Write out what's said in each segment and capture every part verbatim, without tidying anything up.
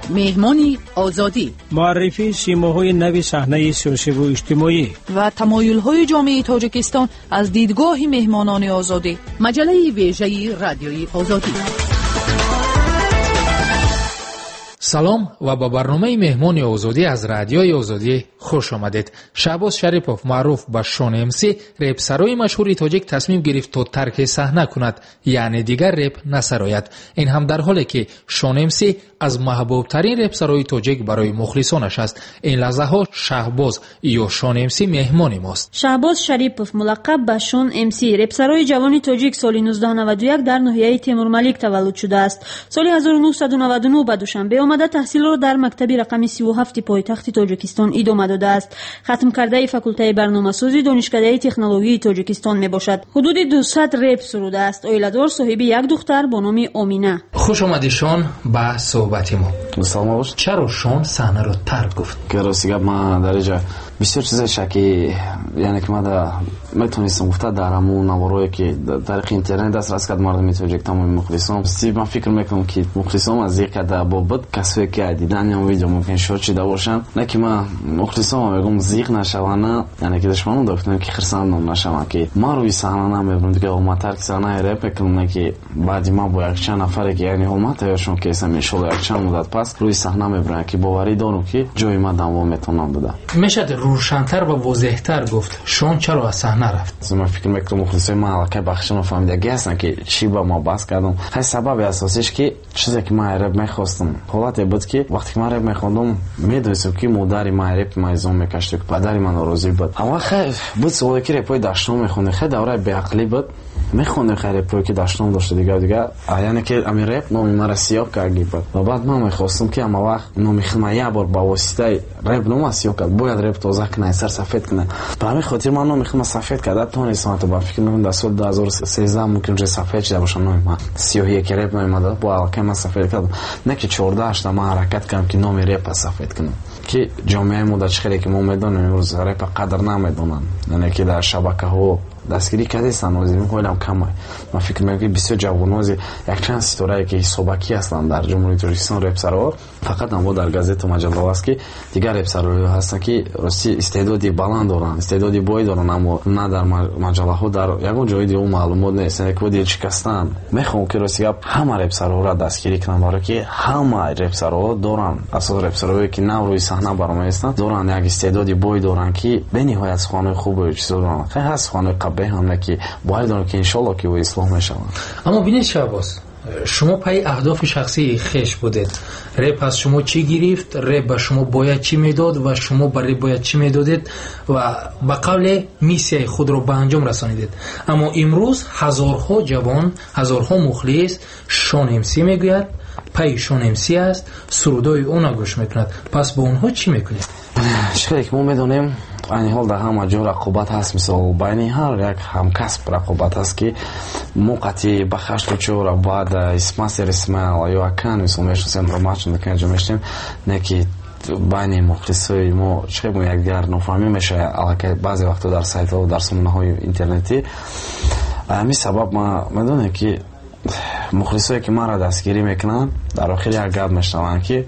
مهمانی آزادی، معرفی سیماهای نوی صحنه سیاسی و اجتماعی و تمایل‌های جامعه تاجیکستان از دیدگاه مهمانان آزادی. مجله ویژه رادیوی آزادی. سلام و با برنامه مهمان آزادی از رادیوی آزادی خوش آمدید. شهباز شریپوف معروف به شون امسی رپسرای مشهور تاجیک تصمیم گرفت تا ترک صحنه کند، یعنی دیگر رپ نسراید. این هم در حالی که شون امسی از محبوب ترین رپسرای تاجیک برای مخلصانش است. این لحظه ها شهباز یا شون امسی مهمان ماست. شهباز شریپوف ملقب به شون امسی رپسرای جوان تاجیک سال نوزده نود و یک در ناحیه تیمورملیک تولد شده است. سال هزار و نهصد و نود و نه به دوشنبه آمده تحصیل را در مکتب رقم سی و هفت پایتخت تاجیکستان ادامه داده است. ختم کرده فاکولته برنامه‌سازی دانشکده تکنولوژی تاجیکستان میباشد. حدود دویست رپ سروده است. اویلادور صاحب یک دختر با نام آمینه. خوش آمدید شون به صحبت ما. سلام باش. چرا شون صحنه رو ترک گفت؟ که راستی گپ ما در اینجا بسیار چیزای شکی، یعنی که ما دا میتونستم گفته در همون نواروی که در اینترنت دسترس کرد مردم تاجیک تمام مخلصان ستی من فکر میکنم که مخلصان از یک کده بابت کسایی که دیدن یا ویدیو ممکن شد چیده باشن، نه که ما مخلصان میگم زیق نشوانه، یعنی که دشمنان داشتن که خرسان نشوانه که ما روی صحنه نمیبرم دیگه. ما ترک صحنه رپ میکنم که بعد ما با یک چند نفر که یعنی هم تایشون که اسم میشول یک چند مدت پس روی صحنه میبرن که باوری دارم که جای ما دوام میتونم بده. میشه روشن‌تر و واضح‌تر گفت شون چرا از صحنه رفت؟ من فکر میکنم مخلصای ما علاقه بخشن و فهمیدگی هستن که چی با ما بحث کردم. خیلی سبب اساسیش که چیزی که من رپ میخواستم حالت بود که وقتی که من رپ میخوندم میدونستم که مادر من رپ میزون میکشت که پدر من راضی بود. اما خیلی بود سوالی که رپای داشتم میخونده خیلی دوره بی عقلی بود. میخوندم خیلی رپایی که داشتم داشته دیگه دیگه یعنی که امیر رپ نامی مرا سیاه کردی بود. و بعد من میخواستم که اما وقت نامی خدمه یه بار با واسطه رپ نام سیاه کرد باید رپ تازه کنه سر سفید کنه. برای خاطر من نامی خدمه سفید کرده تا نیستم تو با فکر میکنم در سال دو هزار و سیزده ممکن جای سفید شده باشه نامی من سیاهی که رپ نامی ماده با علاقه من سفید کردم. نه که چهارده هشت من حرکت کردم که نامی رپ سفید کنم که جامعه مدت خیلی که ما میدونیم امروز رپ قدر نمیدونن، یعنی که در شبکه ها دستگیری کرده سنوزی میخوایدم کمه. من فکر میکنم بسیار جوانوزی یک چند ستاره که حسابکی هستن در جمهوری تاجیکستان رپسرها فقط هم در گازت و مجله هست که دیگر رپسرها هستن که راستی استعدادی بلند دارن، استعدادی بای دارن، اما نه در مجله ها در یگان جای دیگه معلومات نیست. یک ودی شکستن میخوام که راستی همه رپسرها را دستگیری کنم، برای که همه رپسرها دارن اساس رپسرهایی که نو روی صحنه برآمده هستن دارن یک استعدادی بای دارن که به نهایت خانه خوب و چیزا دارن. خیلی هست خانه به هم که باید دارم که انشالله که و اصلاح میشوند. اما بینید شهباز شما پای اهداف شخصی خیش بودید. رپ از شما چی گرفت؟ رپ به شما باید چی میداد و شما برای باید چی میدادید و به قول میسیای خود رو به انجام رسانیدید. اما امروز هزارها جوان، هزارها مخلص شون امسی میگوید، پای شون امسی است، سرودای اون گوش میکند. پس با اونها چی میکنید؟ چیزی که ما میدونیم این حال در همه جا رقابت هست، مثلا بین هر یک همکسب رقابت هست که موقتی بخشت و چور بعد اسم سر اسمال یا کن مثلا میشناسیم رو ماچ نکنیم جا میشتیم نه که بین مخلصای ما چه ما یک دیگر نفهمی میشه علاقه بعضی وقتا در سایت ها و در سمونه های اینترنتی. همین سبب ما میدونیم که مخلصایی که ما را دستگیری میکنن در آخر یک گپ میشنوند که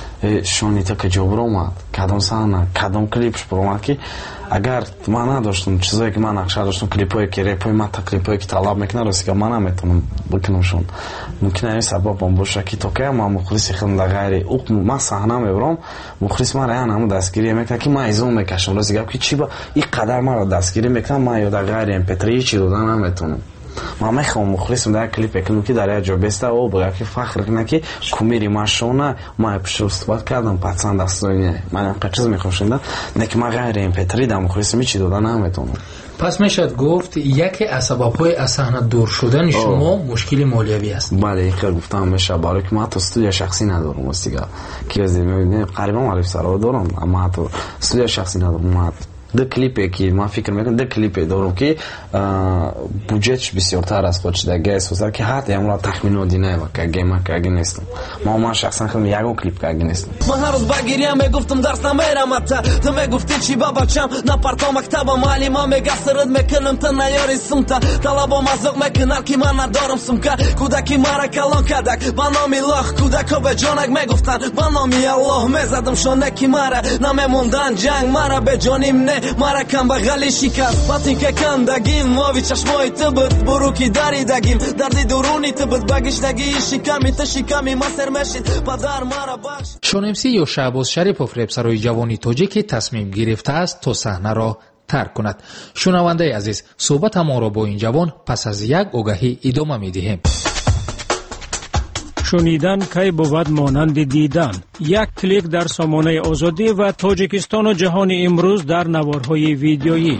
شونی تا که جبر اومد کدام صحنه کدام کلیپش برآمد که اگر من نداشتم چیزایی که من نقشه داشتم کلیپایی که رپای من تا کلیپایی که طلب میکنه راستی که من نمیتونم بکنم شون ممکنه این سبب هم باشه که تو که ما مخلصی خیلی در غیر او من صحنه میبرم مخلص من رایان همون دستگیری میکنه که من ایزون میکشم راستی که چی با این قدر من را دستگیری میکنم من یا در غیر ام پی تری چی دادن نمیتونم. ما میخوام مخلصم در کلیپ کنم که در جا بسته او بگه که فخر کنه که کمیری ماشونه ما پیش استفاده کردم پسند دستوینه من هم چیز میخوام شدن نه که ما غیر ام پی تری در مخلصم چی دادن نمیتونم. پس میشد گفت یکی از سبب‌های از صحنه دور شدن شما مشکل مالیوی است. بله اینکه گفتم میشه برای که ما تو استودیو شخصی ندارم استیگا که از میبینید قریبا معرف سرا دارم اما تو استودیو شخصی ندارم. ما ду клипе ки ман фикр мекунам ду клипе дорам ки буҷетш бисёртар аст хочидаги созар ки ҳат ямра тахминот динава кагема каги нестам мо ман шахсан худам ягон клип каги нестам ман ҳар рӯз ба гирия мегуфтам дарс намерам ата ту мегуфти чи ба бачам на парто мактаба маълима мега сирд мекунам та наёри сумта талабом азоқ мекунар ки ман надорам сумка кудаки мара калон кадак ба номи лох кудако бе ҷонак мегуфтан ба номи аллоҳ мезадам шонаки мара намемондан ҷанг мара беҷоним не мара камбағали шикаст вақте ки кандагим мови чашмои ту буд буруки даридагим дарди дуруни ту буд ба гишнагии шиками ту шиками ма сер мешид падар мара бахш. шонемсӣ ё шаҳбоз шарипов репсарои ҷавони тоҷике тасмим гирифтааст то саҳнаро тарк кунад. шунавандаи азиз, суҳбатамонро бо ин ҷавон пас аз як огаҳӣ идома медиҳем. шунидан кай бувад монанди дидан. як клик дар сомонаи озодӣ ва тоҷикистону ҷаҳони имрӯз дар наворҳои видеоӣ.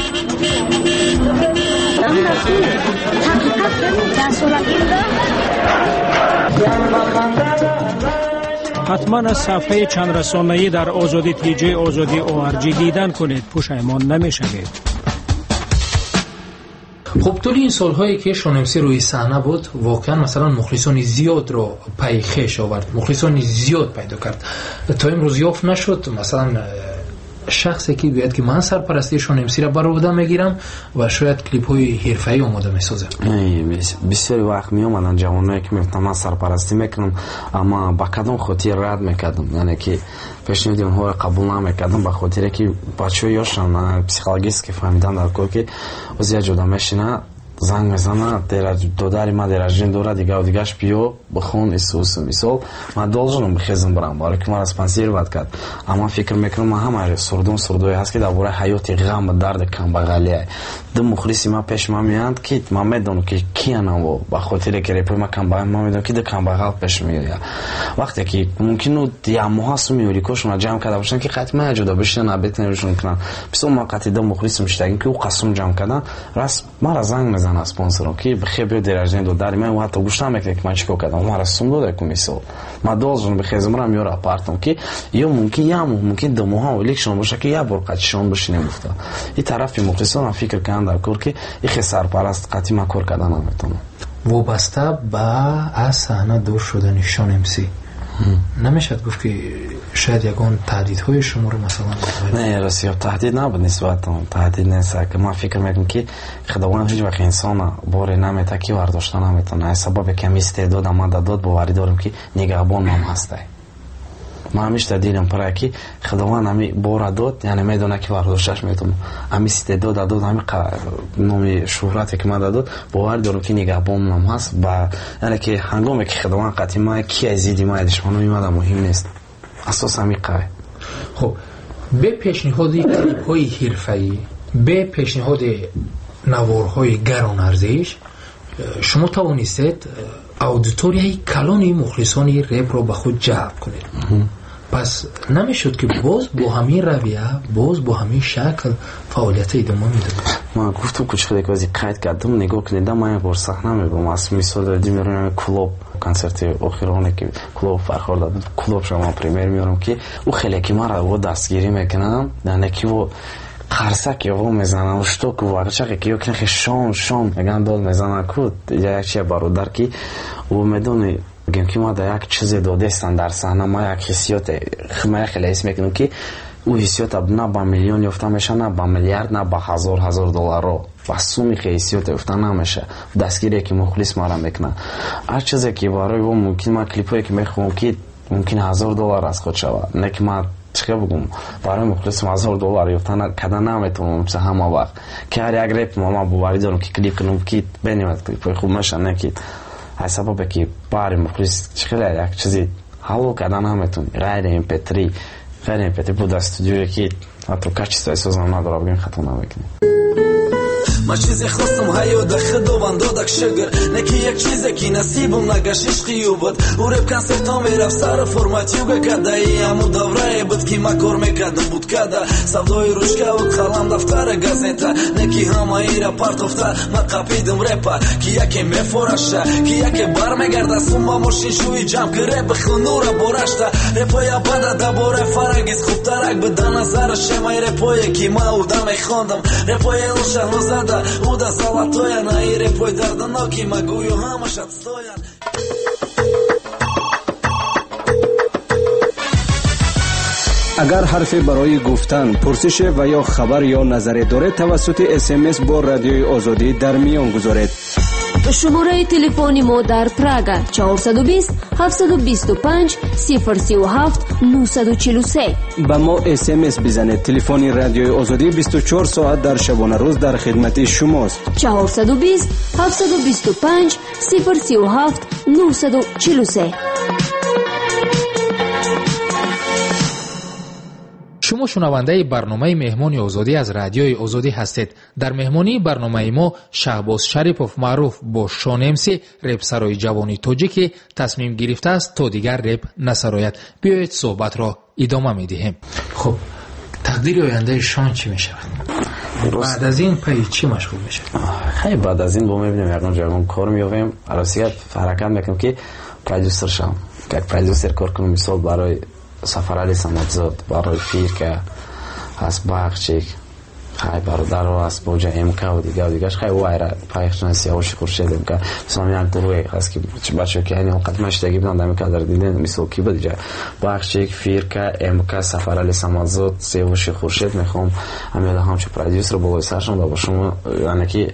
ҳатман аз сафҳаи чандрасонаӣ дар озоди тиҷаи озоди орг дидан кунед, пушаймон намешавед. хуб тӯли ин солҳое ки шонемсӣ рӯи саҳна буд, воқеан масалан мухлисони зиёдро пай хеш овард, мухлисони зиёд пайдо кард. то имрӯз ёфт нашуд масалан шахсе ки гӯяд ки ман сарпарастии шонемсиро бар ӯҳда мегирам ва шояд клипҳои ҳирфаӣ омода месозам. бисёри вақт меомаданд ҷавоное ки мегуфтанд ман сарпарастӣ мекунам, аммо ба кадом хотир рад мекардам, яъне ки пешниҳоди онҳоро қабул намекардам, ба хотире ки бачаҳои ёшам психологически фаҳмидан дар кор ки оз як ҷода мешина занг мезана додари ма деражин дора дигар дигаш биё бихон исус мисол ман должен бихезам барам барои ки мара спонсировать кард, аммо фикр мекунам ман ҳамаро сурдум сурдое ҳаст ки дар бораи ҳаёти ғам ва дарди камбағалия ду мухлиси ма пеш ма меянд ки ман медонам ки киянам во ба хотире ки репои ма камбағал ман медонам ки ду камбағал пеш меояд. вақте ки мумкину як моҳа суми ёрикошуна ҷамъ карда бошанд ки қатъи ма ҷода бишинан абетнерушон кунанд, бисёр ма қатъи ду мухлисим шидагим ки ӯ қасум ҷамъ кардан рас мара занг мезанад спонсором ки бихе биё деражин додари ман ӯ ҳатто гӯш намекунад ки ман чӣ кор кардам, мара сум дода ку мисол ман должен бихезам рам ёро апартам ки ё мумкин як моҳ мумкин ду моҳа элекшон боша ки як бор қатишон бишинем гуфта и тарафи мухлисонам фикр кардам дар кор ки ихе сарпараст қатъи ман кор кардан наметавонам. вобаста ба аз саҳна дур шудани шонемсӣ намешад гуфт ки шояд ягон таҳдидҳои шуморо масалан не расиё таҳдид набуд нисбатан таҳдид нест ки ман фикр мекунам ки худованд ҳеҷ вақт инсона боре намета ки вардошта наметавона сабабе ки ҳам истеъдода ман дадод боварӣ дорам ки нигаҳбонам ҳастай. ман ҳамеша дилам пурае ки худованд ҳами бора дод, яъне медона ки вардошташ метавонам, ҳами истеъдода дод, ҳами номи шӯҳрате ки ман дадод боварӣ дорам ки нигаҳбонам ҳаст, ба яъне ки ҳангоме ки худованд қатъи ман ки аз зидди ман душманон мемада муҳим нест, асос ҳами қаве. хуб бе пешниҳоди клипҳои ҳирфаӣ, бе пешниҳоди наворҳои гаронарзиш шумо тавонистед аудиторияи калони мухлисони репро ба худ ҷалб кунед. пас намешуд ки боз бо ҳамин равия, боз бо ҳамин шакл фаъолията идома медодед? ман гуфтам кучуқе кози қайд кардам, нигоҳ кунедам, ман як бор саҳна мебарам, аз мисол дадим мерам клуб концерти охироне ки клуб Фархор дад, клуб шумо премьер меорам ки ӯ хеле ки мара во дастгирӣ мекунам, яъне ки во қарсак ёво мезанам штоку вағчақе ки ёкне хе шон шон меган дод мезанам ку як чи бародар ки ӯ медони гем ки ма да як чизе додестан дар саҳна, ма як ҳиссиёте ма як хеле ҳис мекунам ки ӯ ҳиссиёта на ба миллион ёфта меша, на ба миллиард, на ба ҳазор ҳазор долларро ва суми хе ҳиссиёте ёфта намеша. дастгире ки мухлис мара мекунад ҳар чизе ки барои во мумкин ма клипое ки мехоҳам ки мумкин ҳазор доллар аз худ шавад, не ки ма чиқа бугум барои мухлисам ҳазор доллар ёфта када наметавонам чиқа ҳама вақт ки ҳар як реп ма боварӣ дорам ки клип кунам ки бенавад клипҳои хуб меша, не ки ҳай сабабе ки бари мухлис чиқила як чизи ҳалол карда наметавонӣ ғайри эм пи три ғайри эм пи три буда студиое ки ҳатто качествои созам надора бигем хато намекунем. من چیزی خواستم حیات خداوند دادک شگر نکی یک چیزی که نصیبم نگشت عشقی بود او رپ کنسرتا میرفت سر فرماتیو بکده ای همو دوره بود که ما کار میکردم بود کده سودای روشکه بود خلم دفتر گازета نکی همه ای را پرتفته من قپیدم رپا که یکی میفرشه که یکی بر میگرده سوما ماشین شوی جمع که رپ خونو را برشته رپای بده دباره فرنگیز خوب ترک بده نظر شمای رپای که ما او دمی خوندم رپای الشهنو زده او ده زلطویا نه ای رپای دردناکی ما گویو همش ادستوین اگر حرفی برای گفتن، پرسش و یا خبر یا نظری دارید توسط اس ام اس با رادیوی آزادی در میان گذارید. شماره تلفن ما در پراگ چهارصد و بیست هفتصد و بیست و پنج صفر سی و هفت نهصد و چهل و سه. با ما اس ام اس بزنید. تلفن رادیوی آزادی بیست و چهار ساعت در شبانه روز در خدمت شماست. چهارصد و بیست هفتصد و بیست و پنج صفر سی و هفت نهصد و چهل و سه. شما شنونده برنامه مهمانی آزادی از رادیوی آزادی هستید. در مهمانی برنامه ما شهباز شریپوف معروف با شان امسی رپ سرای جوانی تاجیکی تصمیم گرفته است تا دیگر رپ نسراید. بیایید صحبت را ادامه میدهیم. خب تقدیر آینده شان چی می شود؟ بعد از این پای چی مشغول میشه؟ خیلی بعد از این با میبینیم یکم جوان کار مییابیم عروسیت حرکت میکنیم که پرودوسر شم که پرودوسر کار کنم مثال برای سفرعلی سمادزاد برای فیر که از باغچیک خیلی برادر رو از بوجه امکا و دیگه و دیگهش خیلی وایره پایخشن سیاوشی خورشید امکا مثلا یک دروی هست که بچه که اینی قدمش تگی بودن دمی که در دیدن مثل کی بود دیگه باغچیک فیر که امکا سفرعلی سمادزاد سیاوشی خورشید میخوام همیده همچه پرودیوسر رو بلوی سرشون با شما یعنی که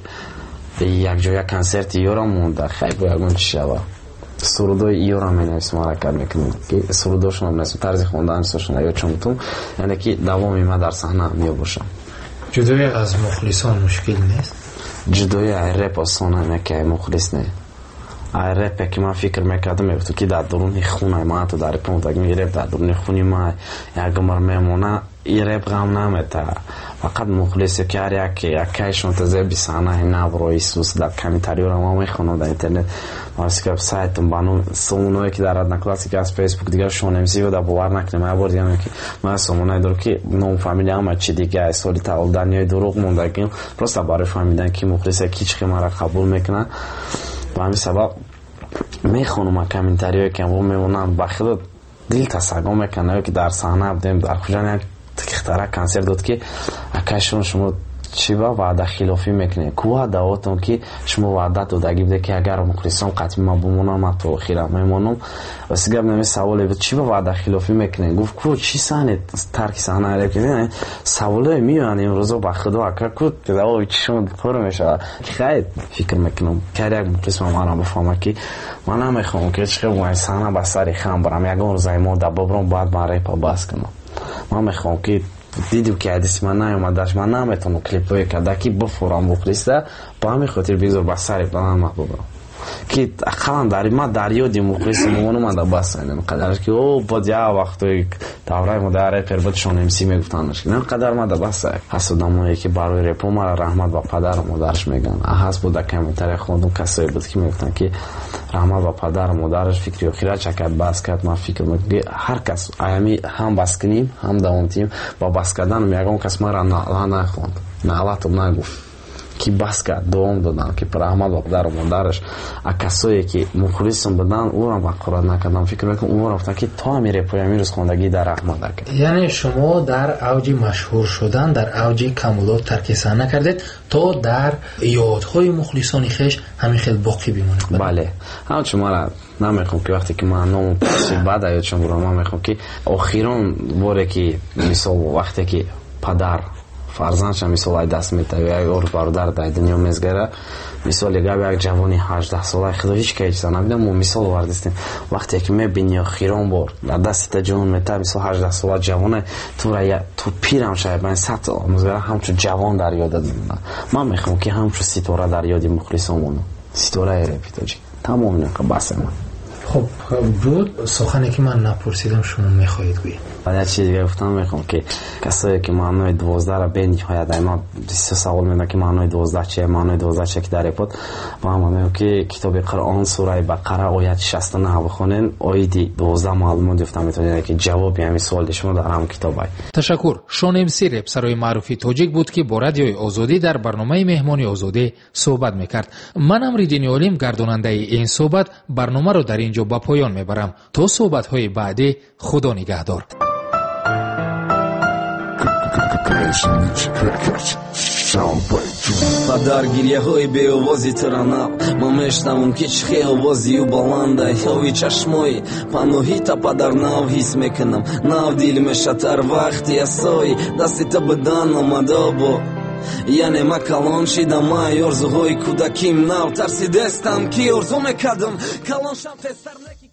یک جای کنسرت یورا مونده خیلی باید چی شوه سرودای ایران می نویسم حرکت میکنم که سروداشون هم نویسم طرز خواندنشون یا چونتون یعنی که دوامی ما در صحنه می باشم. جدای از مخلصان مشکل نیست؟ جدای رپ آسانه نه که مخلص نه. رپ که من فکر میکردم میگفتم که در درون خونه ما تو در رپ متوجه می رپ در درون خونی ما یک مر میمونه این رپ غم نمیته فقط مخلص کاری که یکیش منتظر بیسانه نبروی سوس در کامنتاری رو ما میخونم در اینترنت واسه سایتم بانو سومونایی که در ادنا کلاسیک از فیسبوک دیگه شون ام سی و در باور نکنم من بردیم یعنی که ما سومونای درو که نام فامیلی هم چی دیگه سولی تاول دنیای دروغ مونده که پروستا برای فهمیدن که مخلص کی چه ما را قبول میکنه و همین سبب میخونم کامنتاری که ما میمونم بخدا دل تساگم میکنه که در صحنه بودیم در خجان یک اختراع کنسرت داد که اکشون شما چی با وعده خلافی میکنه کوه دعوتون که شما وعده دادگی بده که اگر مخلصان قطعی ما بمونم ما تو خیرم میمونم و سیگب نمی سوالی بود چی با وعده خلافی میکنه گفت کو چی سانه ترک سانه را کنه سوالی میان امروزا با خدا اکر کود که دعوی چشون پر میشه خیلی فکر میکنم که یک مخلص ما را بفهمه که من نمیخوام که چه خیلی سانه با سری خام برم یکم روزای ما دبا برم باید من ریپا باز کنم من میخوام که دیدم که حدیث من نیومدش من نمیتونم کلیپای کده که بفورم بخلیسته با همین خاطر بیزور بسری بلند محبوب برم که اقلا داری ما در یادی مخلیس ممانو من در بس اینم قدرش که او بود یا وقتی دورای مداره پربتشون امسی میگفتنش نه قدر ما در بس حسودمایی که برای رپو ما رحمت با پدر و مادرش میگن احس بود کمیتر خوندم کسایی بود که میگفتن که رحمت با پدر و مادرش فکری و خیره چکت بس کرد من فکر میکنم هر کس ایمی هم بس کنیم هم دوام تیم با بس کردن میگم کس ما را نخوند نغلطم نگفت که بس کرد دوام دادن که پر احمد و پدر و مادرش کسایی که مخلصم بدن او را مقرار نکردم فکر میکنم او را رفته که تا میره پایمی روز خوندگی در احمد کرد. یعنی شما در اوج مشهور شدن در اوج کمالات ترک صحنه کردید تا در یادهای مخلصان خویش همین خیلی باقی بمونه. بله هم شما را نمیخوام که وقتی که من نام پرسی بعد یادشون برام من میخوام که آخرون باره که مثال وقتی که پدر فرزندش مثال دست میته یا یک اور برادر در دنیا میزگره مثال یک یک جوانی هجده ساله خدا هیچ که چیزا نمیدم ما مثال وردستیم وقتی که میبینی خیران بار در دست جوان میته مثال هجده ساله جوانه تو را تو پیرم شاید من صد سال مزگره همچون جوان در یاد میمونه من میخوام که همچون ستاره در یاد مخلصامونو ستاره رپیتاجی تمام نه بس من. خب بود سخنی که من نپرسیدم شما میخواهید گویید. و یک چیز دیگه گفتم میخوام که کسایی که معنای دوازده را به نهایت اینا بسیار سوال میدن که معنای دوازده چیه، معنای دوازده چیه که در پد با هم میگم که کتاب قرآن سوره بقره آیت شصت و نه بخونین آیه دوازده معلومات گفتم میتونید که جواب همین سوال شما در هم کتاب های. تشکر. شون امسی رپسرای معروفی تاجیک بود که با رادیوی آزادی در برنامه مهمانی آزادی صحبت میکرد. منم ریدین علیم گرداننده این صحبت برنامه رو در اینجا با پایان میبرم. تا صحبت های بعدی خدا نگهدار. Па даргирияҳои беовози таранав ма мешнавам ки чӣ хел овозию баланда ёви чашмои паноҳита падар нав ҳис мекунам нав дил мешатар вақти асои дасти та бидан омадобо яъне ма калон шидам ай орзуҳои кӯдаким нав тарсидестам ки орзу мекардам калон шам тезтар